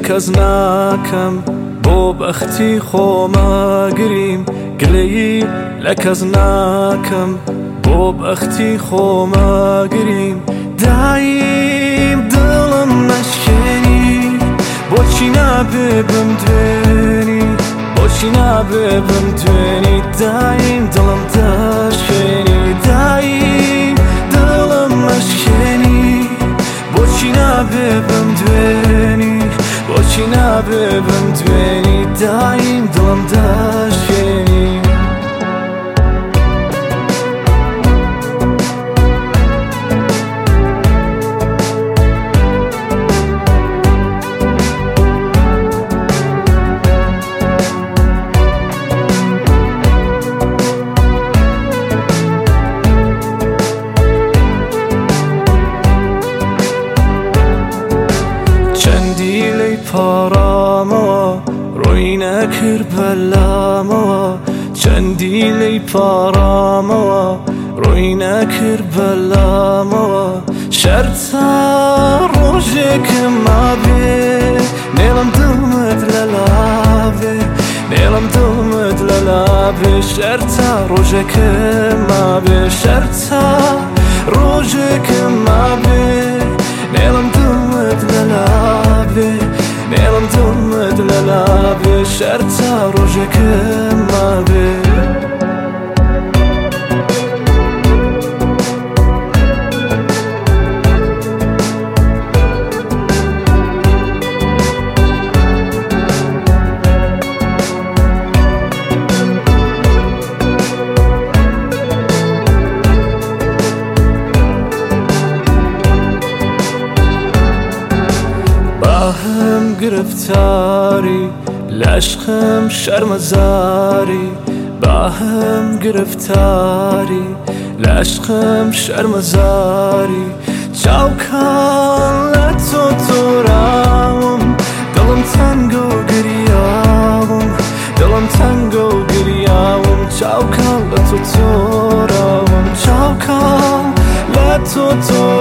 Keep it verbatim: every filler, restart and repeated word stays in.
کەس ناکەم بۆ بەختی خۆمەگریم گلەیی لە کەس ناکەم بۆ بەختی خۆمەگریم دایم دڵم مەشکێنی بۆچی نابێ بم دوێنی بۆچی نابێ بم دوێنی دایم دڵم دەشکێنی دایم دڵم مەشکێنی بۆچی نابێ بم دوێنی بۆچی نابێ بم دوێنی دایم دڵم دەشکێنی پارامەوە ڕۆی نەکرد بەلامەوە چەندی لێی پارامەوە ڕۆی نەکرد بەلامەوە شەر تا ڕۆژێکم مابێ نێڵم دڵمت لە لابێ نێڵم دڵمت لە لابێ شەر تا ڕۆژێکم مابێ شەر تا ڕۆژێکم مابێ نێڵم دڵمت لە لابێ نێڵم دڵمت لە لابێ شەر تا ڕۆژێکم مابێ باهم گرفتاری لعشقم شرمزاری باهم گرفتاری لعشقم شرمزاری چاوکان لتو توراوم دلم تنگو گریاوم دلم تنگو گریاوم چاوکان لتو توراوم چاوکان لتو توراوم